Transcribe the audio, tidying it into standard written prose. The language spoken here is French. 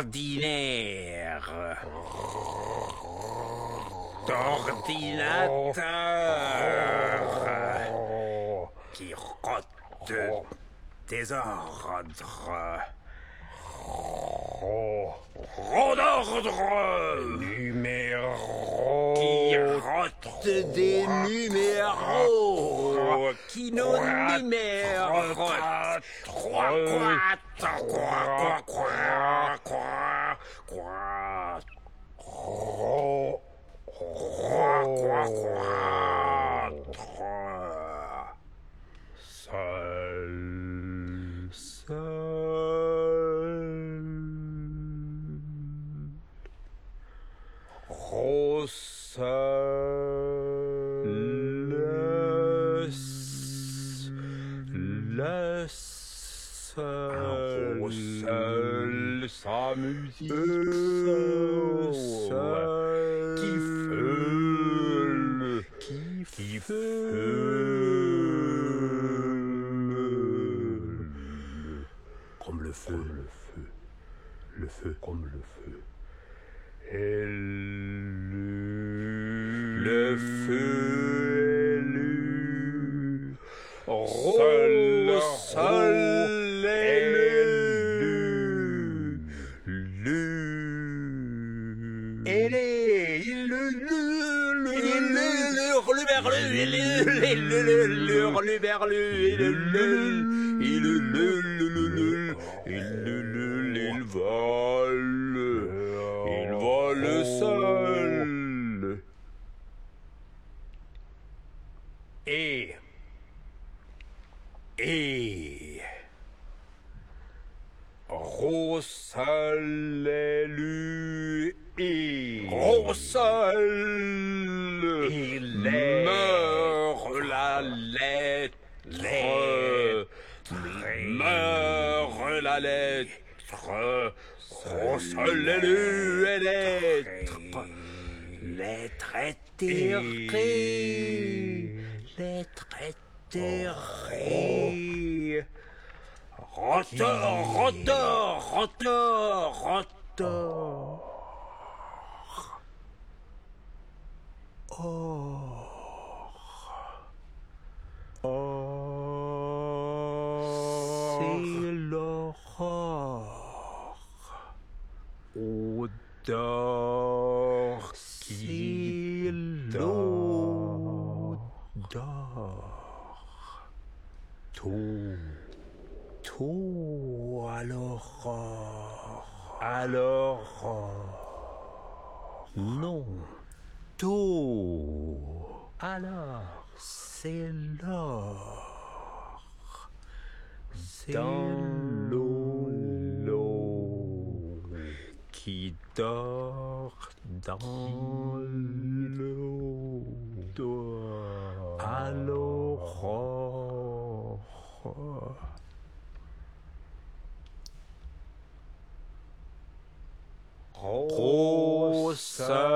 ordinaire. D'ordinateur qui rote désordre. Rot d'ordre qui rote des numéros qui nos numéros seul, sa musique seul, qui feule, comme le feu, le feu, comme le feu. Le feu élu, seul élu, il vole seul. Et Rossel élu et Rossel meurt la lettre, meurt la lettre, Rossel élu et lettre éthérée, lettre éthérée. Rotor. C'est l'aurore. Odeur qui l'odeur. Tout alors, non, tout, alors, c'est l'or, dans l'eau, qui dort dans l'eau, à l'aurore. Rossel